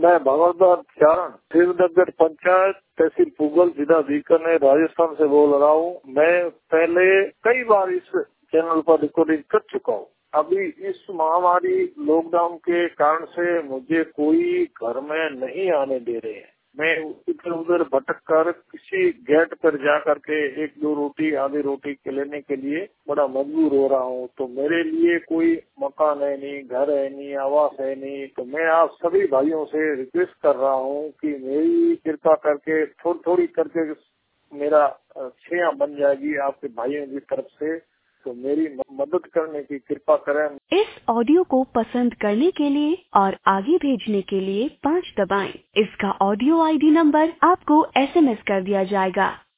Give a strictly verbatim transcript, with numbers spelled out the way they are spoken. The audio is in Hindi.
मैं भगवत चारण शिवनगर पंचायत तहसील पुगल जिला बीकानेर राजस्थान से बोल रहा हूँ। मैं पहले कई बार इस चैनल पर रिकॉर्डिंग कर चुका हूँ। अभी इस महामारी लॉकडाउन के कारण से मुझे कोई घर में नहीं आने दे रहे हैं। मैं इधर उधर भटक कर किसी गेट पर जा करके एक दो रोटी आधी रोटी के लेने के लिए बड़ा मजबूर हो रहा हूँ। तो मेरे लिए कोई मकान है नहीं, घर है नहीं, आवास है नहीं। तो मैं आप सभी भाइयों से रिक्वेस्ट कर रहा हूँ कि मेरी कृपा करके थोड़ी थोड़ी करके मेरा छाया बन जाएगी आपके भाइयों की तरफ से। तो मेरी मदद करने की कृपा करें। इस ऑडियो को पसंद करने के लिए और आगे भेजने के लिए पाँच दबाएं। इसका ऑडियो आईडी नंबर आपको एसएमएस कर दिया जाएगा।